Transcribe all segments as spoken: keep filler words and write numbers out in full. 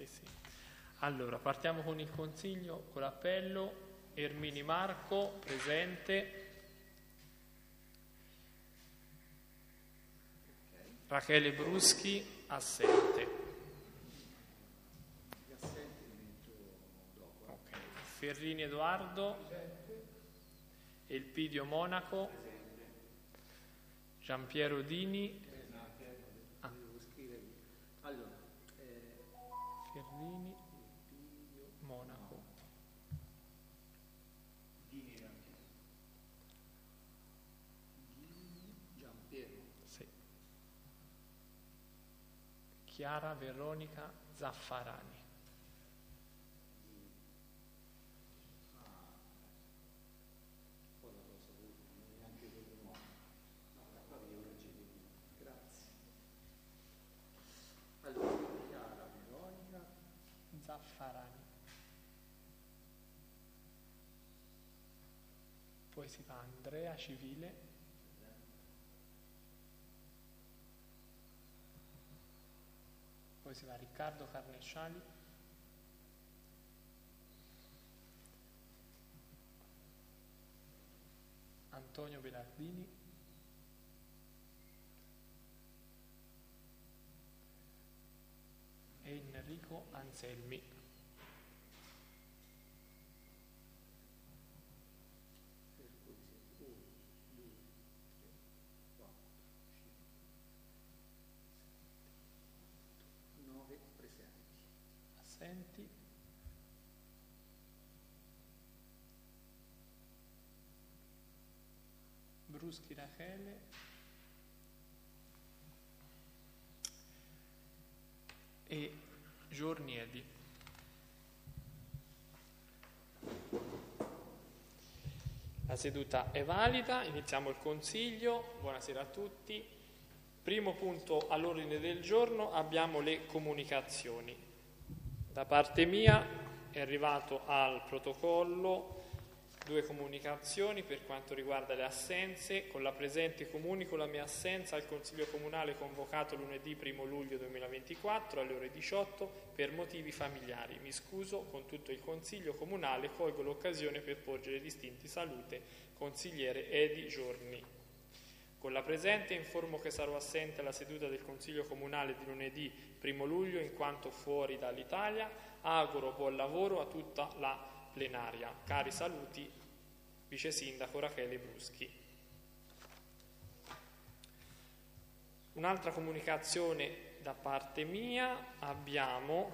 sì, sì. Allora, partiamo con il consiglio, con l'appello. Ermini Marco, presente. Rachele Bruschi, assente. Okay. Ferrini Edoardo, Elpidio Monaco, Giampiero Dini. Ah. Ferrini, Monaco. Sì. Chiara Veronica Zaffarani. Zaffarani. Poi si fa Andrea Civile, poi si va Riccardo Carnesciali, Antonio Belardini, e Enrico Anselmi. Assenti. Bruschi Rachele. E Giorniedi. La seduta è valida, iniziamo il consiglio. Buonasera a tutti. Primo punto all'ordine del giorno abbiamo le comunicazioni. Da parte mia è arrivato al protocollo due comunicazioni per quanto riguarda le assenze. Con la presente comunico la mia assenza al Consiglio Comunale convocato lunedì primo luglio duemilaventiquattro alle ore diciotto per motivi familiari. Mi scuso con tutto il Consiglio Comunale, colgo l'occasione per porgere distinti salute. Consigliere Edi Giorni. Con la presente informo che sarò assente alla seduta del Consiglio Comunale di lunedì primo luglio in quanto fuori dall'Italia. Auguro buon lavoro a tutta la plenaria. Cari saluti, Vice Sindaco Rachele Bruschi. Un'altra comunicazione da parte mia: abbiamo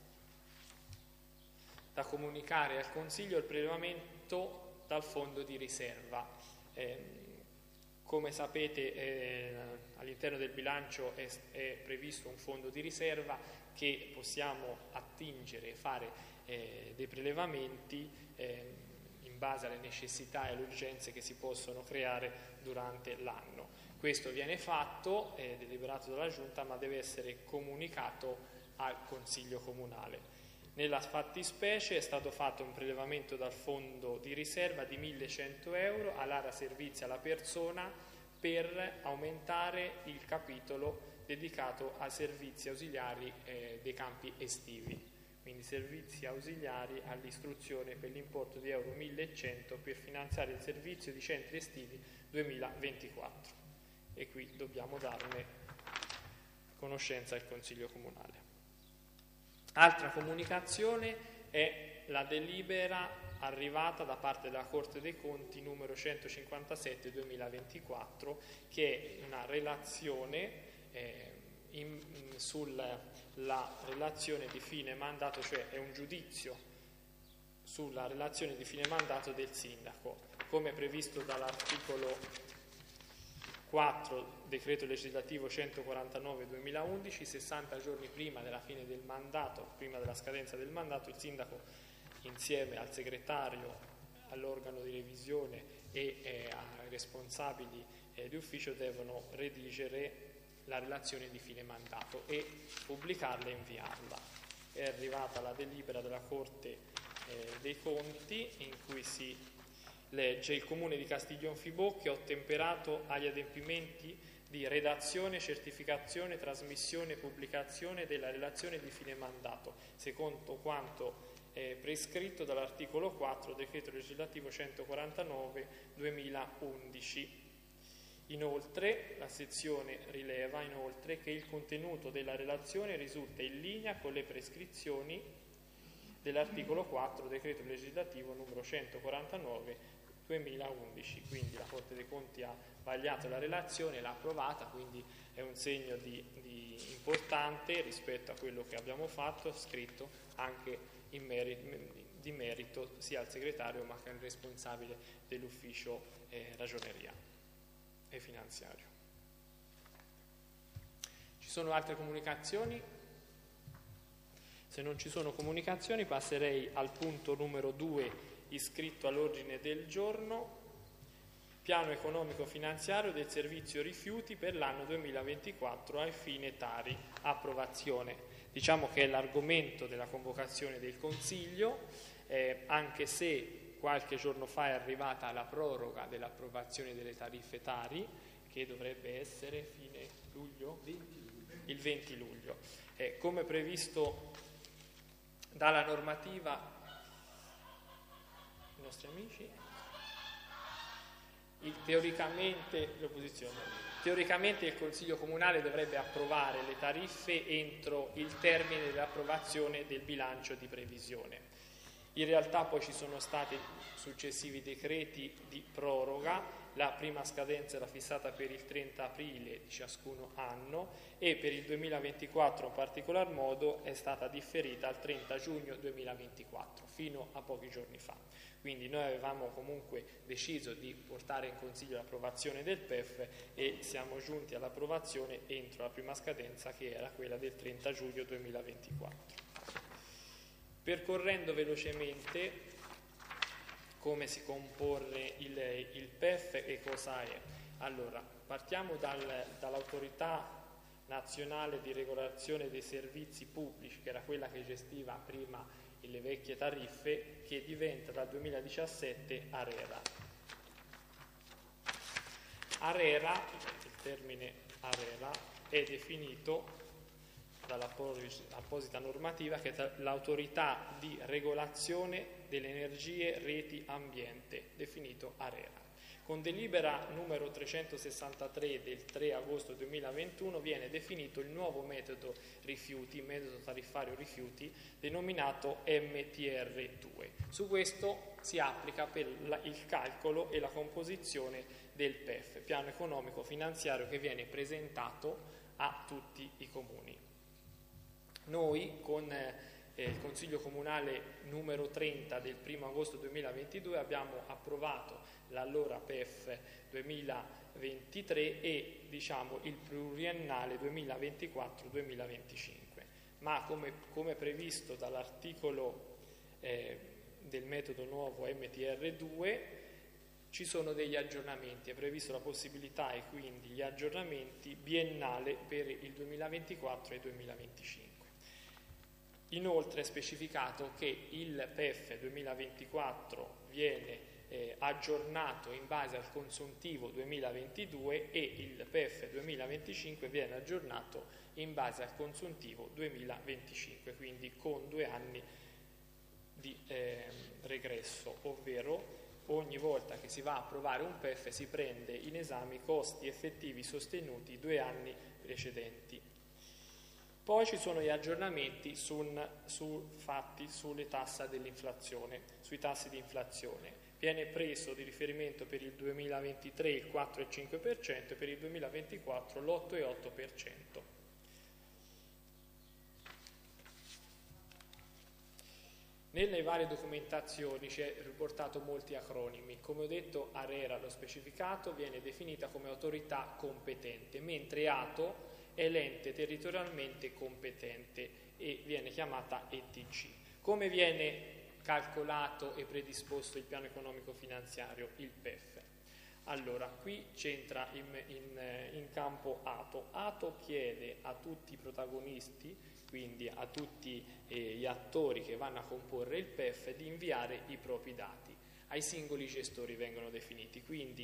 da comunicare al Consiglio il prelevamento dal fondo di riserva. Eh, Come sapete eh, all'interno del bilancio è, è previsto un fondo di riserva che possiamo attingere e fare eh, dei prelevamenti eh, in base alle necessità e alle urgenze che si possono creare durante l'anno. Questo viene fatto, è deliberato dalla Giunta, ma deve essere comunicato al Consiglio Comunale. Nella fattispecie è stato fatto un prelevamento dal fondo di riserva di millecento euro all'area servizi alla persona per aumentare il capitolo dedicato ai servizi ausiliari eh, dei campi estivi, quindi servizi ausiliari all'istruzione per l'importo di euro millecento per finanziare il servizio di centri estivi duemilaventiquattro, e qui dobbiamo darne conoscenza al Consiglio Comunale. Altra comunicazione è la delibera arrivata da parte della Corte dei Conti numero centocinquantasette duemilaventiquattro, che è una relazione eh, in, in, sulla relazione di fine mandato, cioè è un giudizio sulla relazione di fine mandato del sindaco, come previsto dall'articolo quattro decreto legislativo centoquarantanove duemilaundici. Sessanta giorni prima della fine del mandato, prima della scadenza del mandato, il sindaco insieme al segretario, all'organo di revisione e eh, ai responsabili eh, di ufficio devono redigere la relazione di fine mandato e pubblicarla e inviarla. È arrivata la delibera della Corte eh, dei Conti in cui si legge: il Comune di Castiglionfibocchio ha ottemperato agli adempimenti di redazione, certificazione, trasmissione e pubblicazione della relazione di fine mandato, secondo quanto eh, prescritto dall'articolo quattro decreto legislativo centoquarantanove duemilaundici. Inoltre, la sezione rileva inoltre che il contenuto della relazione risulta in linea con le prescrizioni dell'articolo quattro decreto legislativo numero centoquarantanove duemilaundici, quindi la Corte dei Conti ha vagliato la relazione, l'ha approvata, quindi è un segno di, di importante rispetto a quello che abbiamo fatto, scritto anche in merito, di merito sia al segretario ma che al responsabile dell'ufficio eh, ragioneria e finanziario. Ci sono altre comunicazioni? Se non ci sono comunicazioni passerei al punto numero due iscritto all'ordine del giorno, piano economico finanziario del servizio rifiuti per l'anno duemilaventiquattro ai fine Tari, approvazione. Diciamo che è l'argomento della convocazione del Consiglio, eh, anche se qualche giorno fa è arrivata la proroga dell'approvazione delle tariffe Tari, che dovrebbe essere fine luglio? Il venti luglio. Eh, come previsto dalla normativa, i nostri amici, il, teoricamente, l'opposizione, teoricamente il Consiglio Comunale dovrebbe approvare le tariffe entro il termine dell'approvazione del bilancio di previsione. In realtà poi ci sono stati successivi decreti di proroga, la prima scadenza era fissata per il trenta aprile di ciascuno anno e per il duemilaventiquattro in particolar modo è stata differita al trenta giugno duemilaventiquattro, fino a pochi giorni fa. Quindi noi avevamo comunque deciso di portare in Consiglio l'approvazione del P E F e siamo giunti all'approvazione entro la prima scadenza, che era quella del trenta giugno duemilaventiquattro. Percorrendo velocemente come si compone il, il P E F e cosa è. Allora, partiamo dal, dall'autorità nazionale di regolazione dei servizi pubblici, che era quella che gestiva prima le vecchie tariffe, che diventa dal duemiladiciassette ARERA. ARERA, il termine ARERA, è definito dall'apposita normativa che è l'autorità di regolazione delle energie, reti, ambiente, definito ARERA. Con delibera numero trecentosessantatré del tre agosto duemilaventuno viene definito il nuovo metodo rifiuti, metodo tariffario rifiuti, denominato M T R due. Su questo si applica per la, il calcolo e la composizione del P E F, piano economico finanziario, che viene presentato a tutti i comuni. Noi con eh, il Consiglio Comunale numero trenta del primo agosto duemilaventidue abbiamo approvato l'allora P E F duemilaventitré e diciamo il pluriennale duemilaventiquattro duemilaventicinque, ma come, come previsto dall'articolo eh, del metodo nuovo M T R due ci sono degli aggiornamenti, è previsto la possibilità e quindi gli aggiornamenti biennale per il duemilaventiquattro e duemilaventicinque. Inoltre è specificato che il P E F duemilaventiquattro viene eh, aggiornato in base al consuntivo duemilaventidue e il P E F duemilaventicinque viene aggiornato in base al consuntivo duemilaventicinque, quindi con due anni di eh, regresso, ovvero ogni volta che si va a approvare un P E F si prende in esame i costi effettivi sostenuti due anni precedenti. Poi ci sono gli aggiornamenti sul, su, fatti sulle tasse dell'inflazione, sui tassi di inflazione. Viene preso di riferimento per il duemilaventitré il quattro virgola cinque per cento e per il duemilaventiquattro l'otto virgola otto per cento. Nelle varie documentazioni ci è riportato molti acronimi. Come ho detto, ARERA, l'ho specificato, viene definita come autorità competente, mentre ATO è l'ente territorialmente competente e viene chiamata E T C. Come viene calcolato e predisposto il piano economico finanziario, il P E F? Allora, qui c'entra in, in, in campo ATO. ATO chiede a tutti i protagonisti, quindi a tutti eh, gli attori che vanno a comporre il P E F, di inviare i propri dati. Ai singoli gestori vengono definiti, quindi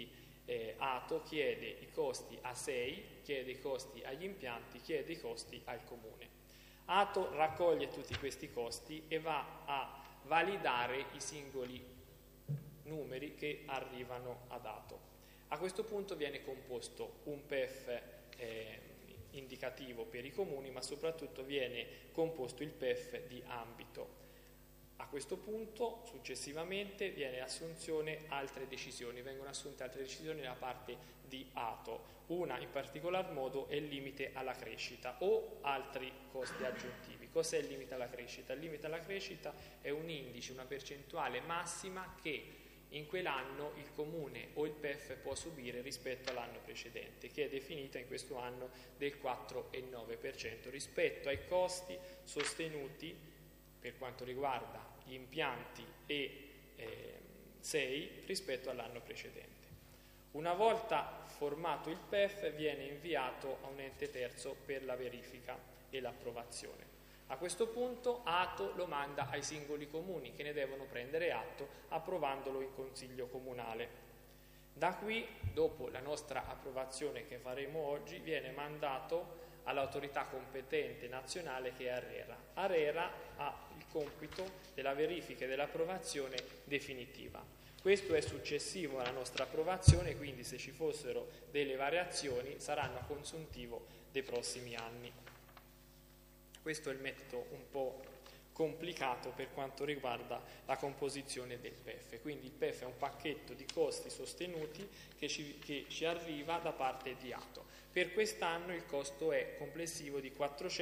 eh, Ato chiede i costi a sei, chiede i costi agli impianti, chiede i costi al comune. Ato raccoglie tutti questi costi e va a validare i singoli numeri che arrivano ad Ato. A questo punto viene composto un P E F eh, indicativo per i comuni, ma soprattutto viene composto il P E F di ambito. A questo punto, successivamente, viene assunzione altre decisioni, vengono assunte altre decisioni da parte di Ato. Una in particolar modo è il limite alla crescita o altri costi aggiuntivi. Cos'è il limite alla crescita? Il limite alla crescita è un indice, una percentuale massima che in quell'anno il comune o il P E F può subire rispetto all'anno precedente, che è definita in questo anno del quattro virgola nove per cento rispetto ai costi sostenuti per quanto riguarda gli impianti e eh, sei rispetto all'anno precedente. Una volta formato il P E F viene inviato a un ente terzo per la verifica e l'approvazione. A questo punto Ato lo manda ai singoli comuni che ne devono prendere atto approvandolo in consiglio comunale. Da qui, dopo la nostra approvazione che faremo oggi, viene mandato all'autorità competente nazionale che è ARERA. ARERA ha il compito della verifica e dell'approvazione definitiva. Questo è successivo alla nostra approvazione, quindi se ci fossero delle variazioni saranno a consuntivo dei prossimi anni. Questo è il metodo un po' complicato per quanto riguarda la composizione del P E F. Quindi il P E F è un pacchetto di costi sostenuti che ci, che ci arriva da parte di Ato. Per quest'anno il costo è complessivo di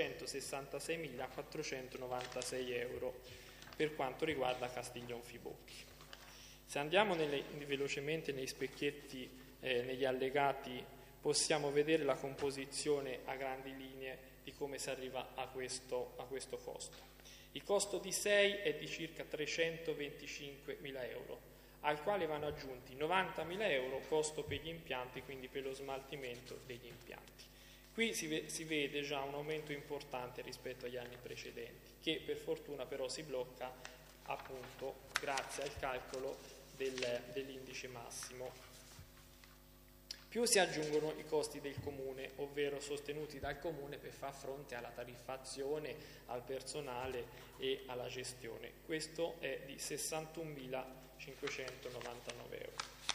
quattrocentosessantaseimilaquattrocentonovantasei euro per quanto riguarda Castiglion-Fibocchi. Se andiamo nelle, velocemente nei specchietti, eh, negli allegati, possiamo vedere la composizione a grandi linee di come si arriva a questo, a questo costo. Il costo di sei è di circa trecentoventicinquemila euro, al quale vanno aggiunti novantamila euro costo per gli impianti, quindi per lo smaltimento degli impianti. Qui si, ve- si vede già un aumento importante rispetto agli anni precedenti, che per fortuna però si blocca appunto grazie al calcolo del, dell'indice massimo. Più si aggiungono i costi del comune, ovvero sostenuti dal comune per far fronte alla tariffazione, al personale e alla gestione. Questo è di sessantunomilacinquecentonovantanove euro.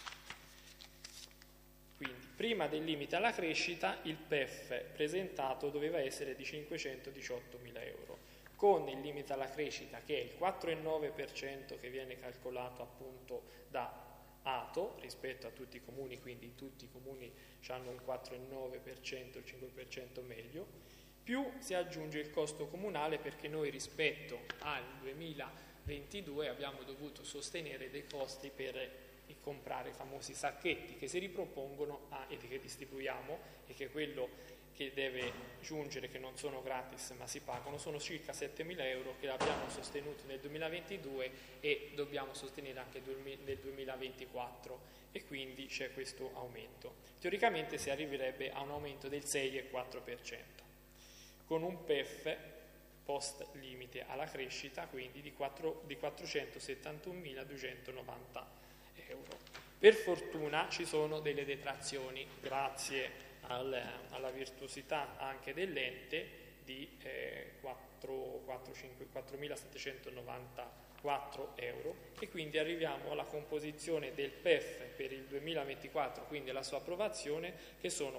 Quindi, prima del limite alla crescita, il P E F presentato doveva essere di cinquecentodiciottomila euro. Con il limite alla crescita, che è il quattro virgola nove per cento che viene calcolato appunto da Ato rispetto a tutti i comuni, quindi tutti i comuni hanno un quattro virgola nove per cento, il cinque per cento meglio, più si aggiunge il costo comunale perché noi rispetto al duemilaventidue abbiamo dovuto sostenere dei costi per comprare i famosi sacchetti che si ripropongono a, e che distribuiamo e che quello che deve giungere, che non sono gratis ma si pagano, sono circa settemila euro che abbiamo sostenuto nel duemilaventidue e dobbiamo sostenere anche nel duemilaventiquattro e quindi c'è questo aumento. Teoricamente si arriverebbe a un aumento del sei virgola quattro per cento con un P E F post limite alla crescita quindi di, di quattrocentosettantunomiladuecentonovanta euro. Per fortuna ci sono delle detrazioni grazie alla virtuosità anche dell'ente di eh, quattromilasettecentonovantaquattro euro e quindi arriviamo alla composizione del P E F per il duemilaventiquattro, quindi alla sua approvazione, che sono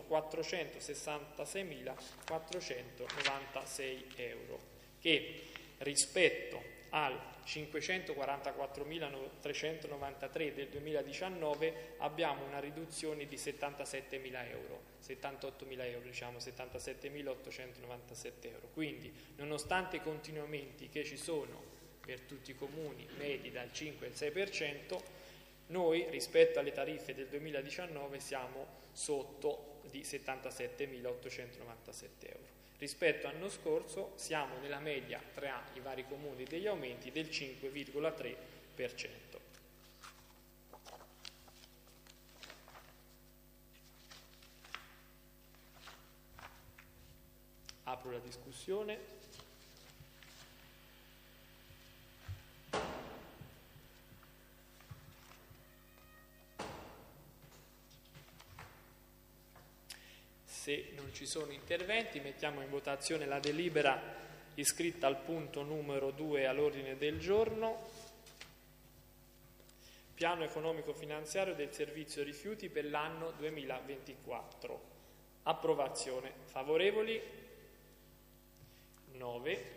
quattrocentosessantaseimilaquattrocentonovantasei euro, che rispetto al cinquecentoquarantaquattromilatrecentonovantatré del duemiladiciannove abbiamo una riduzione di settantasettemila euro, settantottomila euro, diciamo settantasettemilaottocentonovantasette euro. Quindi, nonostante i continuamenti che ci sono per tutti i comuni medi dal cinque al sei per cento, noi rispetto alle tariffe del duemiladiciannove siamo sotto di settantasettemilaottocentonovantasette euro. Rispetto all'anno scorso siamo nella media tra i vari comuni degli aumenti del cinque virgola tre per cento. Apro la discussione. Se non ci sono interventi, mettiamo in votazione la delibera iscritta al punto numero due all'ordine del giorno. Piano economico finanziario del servizio rifiuti per l'anno duemilaventiquattro. Approvazione. Favorevoli? nove.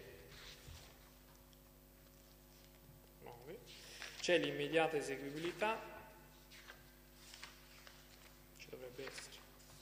nove. C'è l'immediata eseguibilità. Ci dovrebbe essere.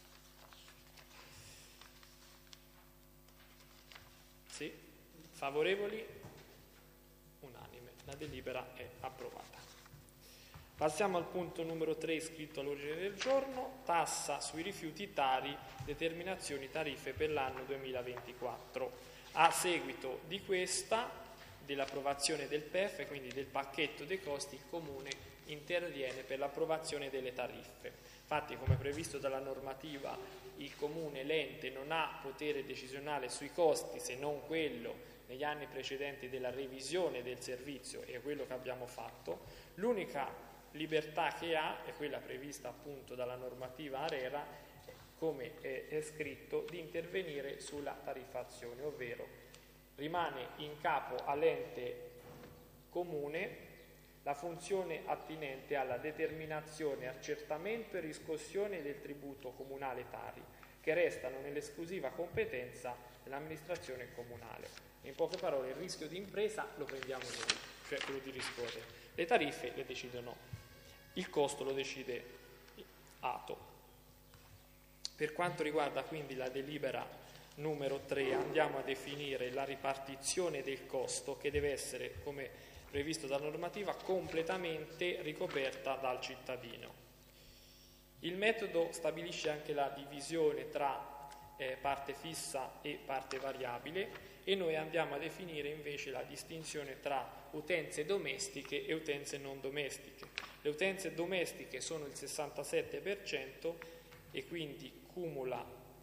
Sì. Favorevoli? Unanime. La delibera è approvata. Passiamo al punto numero tre iscritto all'ordine del giorno, tassa sui rifiuti tari, determinazioni tariffe per l'anno duemilaventiquattro. A seguito di questa, dell'approvazione del P E F, quindi del pacchetto dei costi, il Comune interviene per l'approvazione delle tariffe. Infatti, come previsto dalla normativa, il Comune, l'ente, non ha potere decisionale sui costi se non quello negli anni precedenti della revisione del servizio e quello che abbiamo fatto. L'unica libertà che ha è quella prevista appunto dalla normativa ARERA, come è, è scritto, di intervenire sulla tariffazione, ovvero rimane in capo all'ente comune la funzione attinente alla determinazione, accertamento e riscossione del tributo comunale tari, che restano nell'esclusiva competenza dell'amministrazione comunale. In poche parole, il rischio di impresa lo prendiamo noi, cioè quello di riscuotere. Le tariffe le decidono, il costo lo decide ATO. Per quanto riguarda quindi la delibera numero tre, andiamo a definire la ripartizione del costo, che deve essere, come previsto dalla normativa, completamente ricoperta dal cittadino. Il metodo stabilisce anche la divisione tra eh, parte fissa e parte variabile, e noi andiamo a definire invece la distinzione tra utenze domestiche e utenze non domestiche. Le utenze domestiche sono il sessantasette per cento e quindi cumula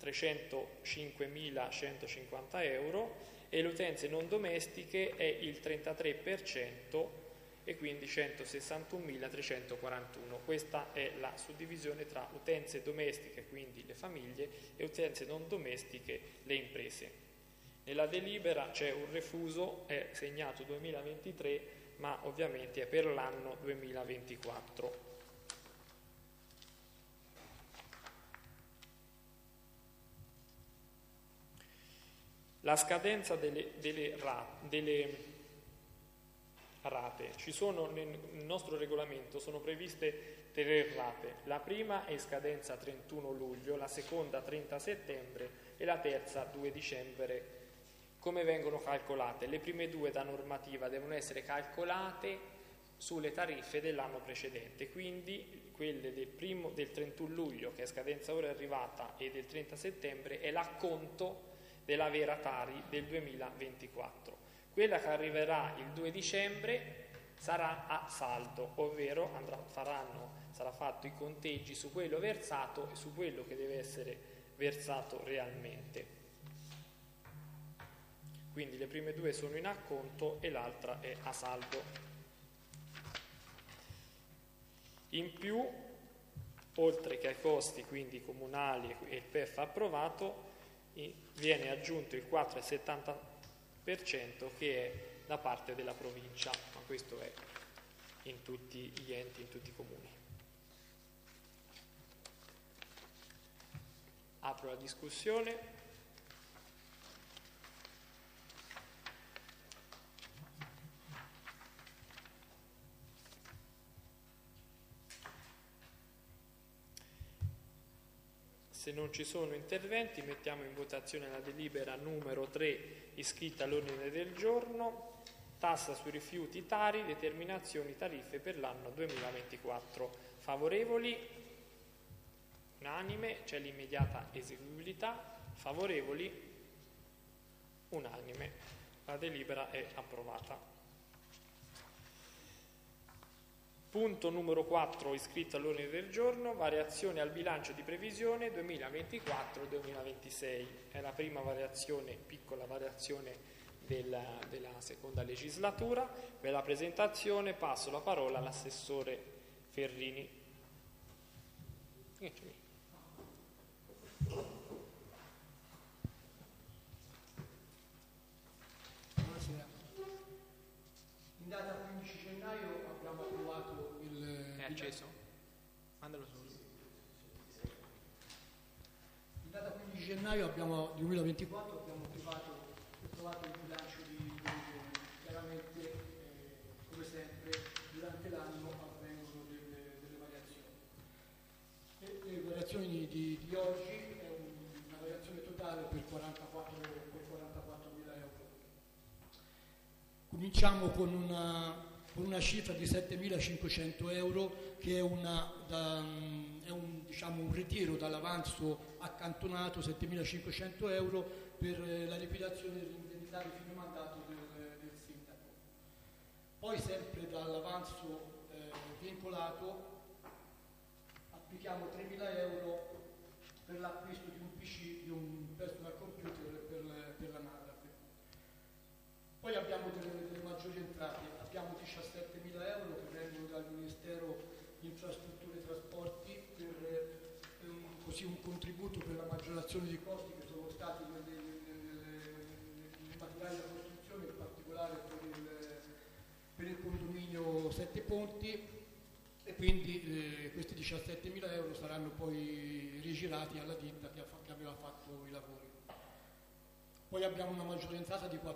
trecentocinquemilacentocinquanta euro, e le utenze non domestiche è il trentatré per cento e quindi centosessantunomilatrecentoquarantuno. Questa è la suddivisione tra utenze domestiche, quindi le famiglie, e utenze non domestiche, le imprese. Nella delibera c'è un refuso, è segnato duemilaventitré, ma ovviamente è per l'anno duemilaventiquattro. La scadenza delle, delle, delle rate. Ci sono nel nostro regolamento, sono previste tre rate. La prima è in scadenza trentuno luglio, la seconda trenta settembre e la terza due dicembre. Come vengono calcolate? Le prime due da normativa devono essere calcolate sulle tariffe dell'anno precedente, quindi quelle del, primo, del trentuno luglio, che è scadenza ora arrivata, e del trenta settembre è l'acconto della vera Tari del duemilaventiquattro. Quella che arriverà il due dicembre sarà a saldo, ovvero andrà, faranno, sarà fatto i conteggi su quello versato e su quello che deve essere versato realmente. Quindi le prime due sono in acconto e l'altra è a saldo. In più, oltre che ai costi quindi comunali e il P E F approvato, viene aggiunto il quattro virgola settanta per cento che è da parte della provincia, ma questo è in tutti gli enti, in tutti i comuni. Apro la discussione. Se non ci sono interventi, mettiamo in votazione la delibera numero tre iscritta all'ordine del giorno, tassa sui rifiuti Tari, determinazioni tariffe per l'anno duemilaventiquattro. Favorevoli? Unanime. C'è l'immediata eseguibilità. Favorevoli? Unanime. La delibera è approvata. Punto numero quattro iscritto all'ordine del giorno, variazione al bilancio di previsione duemilaventiquattro duemilaventisei. È la prima variazione, piccola variazione della, della seconda legislatura. Per la presentazione passo la parola all'assessore Ferrini. acceso? Mandalo su. In data quindici gennaio abbiamo, duemilaventiquattro abbiamo approvato, approvato il bilancio di previsione. Chiaramente, eh, come sempre, durante l'anno avvengono delle, delle variazioni. E le variazioni di, di oggi è un, una variazione totale per quarantaquattromila euro. Cominciamo con una, con una cifra di settemilacinquecento euro che è, una, da, è un, diciamo, un ritiro dall'avanzo accantonato, settemilacinquecento euro per la liquidazione dell'indennità di fine mandato del, del sindaco. Poi sempre dall'avanzo eh, vincolato applichiamo tremila euro per l'acquisto di un P C, di un personal computer per, per l'anagrafe. Poi abbiamo delle, delle maggiori entrate, abbiamo diciassettemila euro che vengono dal Ministero Infrastrutture e Trasporti per um, così un contributo per la maggiorazione dei costi che sono stati nelle, nelle, nelle materiali da costruzione, in particolare per il, per il condominio Sette Ponti, e quindi eh, questi diciassettemila euro saranno poi rigirati alla ditta che, ha, che aveva fatto i lavori. Poi abbiamo una maggiore entrata di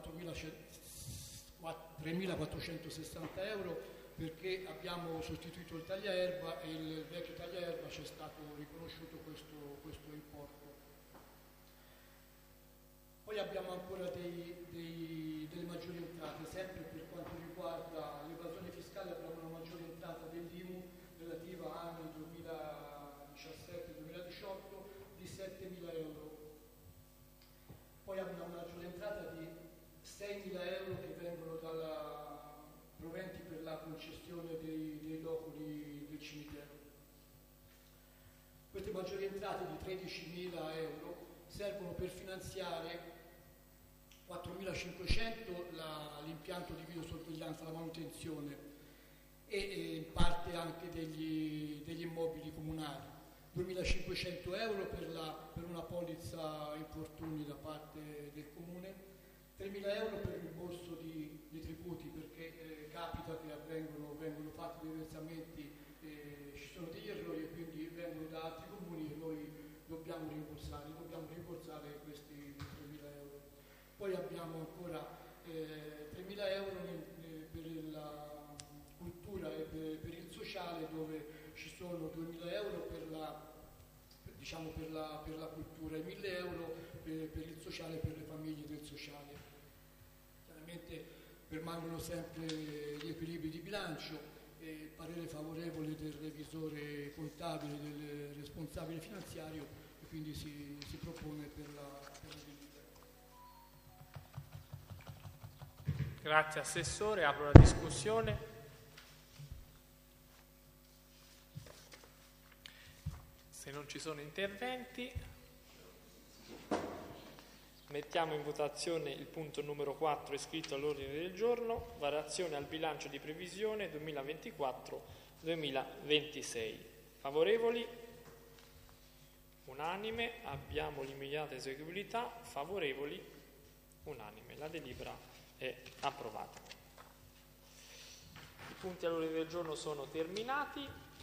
tremilaquattrocentosessanta euro perché abbiamo sostituito il tagliaerba e il vecchio tagliaerba ci è stato riconosciuto questo, questo importo. Poi abbiamo ancora dei, dei, delle maggiori entrate, sempre per quanto riguarda l'evasione fiscale abbiamo una maggiore entrata dell'I M U relativa a anni duemiladiciassette duemiladiciotto di settemila euro. Poi abbiamo una maggiore entrata di seimila euro che vengono dalla proventi per la concessione dei, dei loculi del cimitero. Queste maggiori entrate di tredicimila euro servono per finanziare quattromilacinquecento l'impianto di videosorveglianza, la manutenzione e, e in parte anche degli, degli immobili comunali, duemilacinquecento euro per, la, per una polizza infortuni da parte del comune, tremila euro per il rimborso di, di tributi perché eh, capita che avvengono, vengono fatti dei versamenti, eh, ci sono degli errori e quindi vengono da altri comuni e noi dobbiamo rimborsare, dobbiamo rimborsare questi tremila euro. Poi abbiamo ancora eh, tremila euro nel, nel, per la cultura e per, per il sociale dove ci sono duemila euro per la, per, diciamo per la, per la cultura e mille euro per, per il sociale e per le famiglie del sociale. Chiaramente permangono sempre gli equilibri di bilancio, eh, parere favorevole del revisore contabile, del responsabile finanziario e quindi si, si propone per la, per la delibera. Grazie Assessore, apro la discussione. Se non ci sono interventi, mettiamo in votazione il punto numero quattro iscritto all'ordine del giorno, variazione al bilancio di previsione duemilaventiquattro duemilaventisei. Favorevoli? Unanime. Abbiamo l'immediata eseguibilità. Favorevoli? Unanime. La delibera è approvata. I punti all'ordine del giorno sono terminati.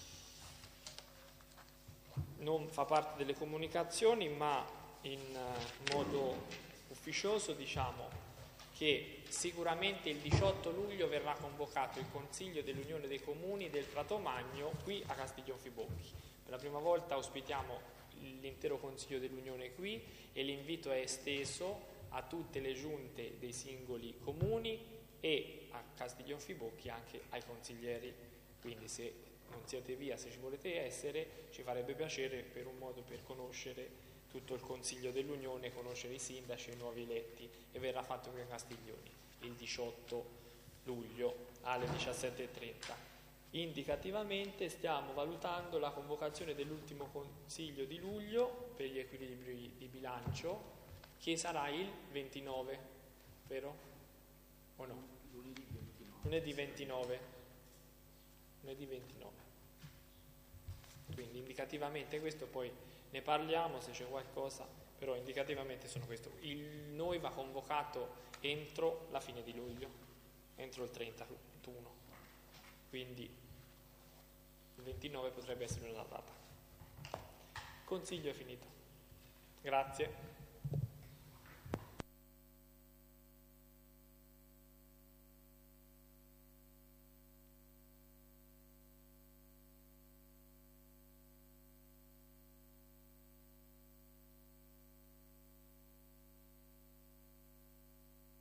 Non fa parte delle comunicazioni, ma in modo ufficioso diciamo che sicuramente il diciotto luglio verrà convocato il Consiglio dell'Unione dei Comuni del Prato Magno qui a Castiglionfibocchi. Per la prima volta ospitiamo l'intero Consiglio dell'Unione qui e l'invito è esteso a tutte le giunte dei singoli comuni e a Castiglionfibocchi anche ai consiglieri. Quindi se non siete via, se ci volete essere, ci farebbe piacere per un modo per conoscere tutto il Consiglio dell'Unione, conoscere i sindaci e i nuovi eletti, e verrà fatto qui a Castiglioni il diciotto luglio alle diciassette e trenta. Indicativamente stiamo valutando la convocazione dell'ultimo Consiglio di luglio per gli equilibri di bilancio, che sarà il ventinove, vero? O no? Lunedì ventinove. Lunedì ventinove. Quindi indicativamente questo, poi ne parliamo se c'è qualcosa, però indicativamente sono questo. Il noi va convocato entro la fine di luglio, entro il trentuno. Quindi Il ventinove potrebbe essere una data. Consiglio è finito. Grazie.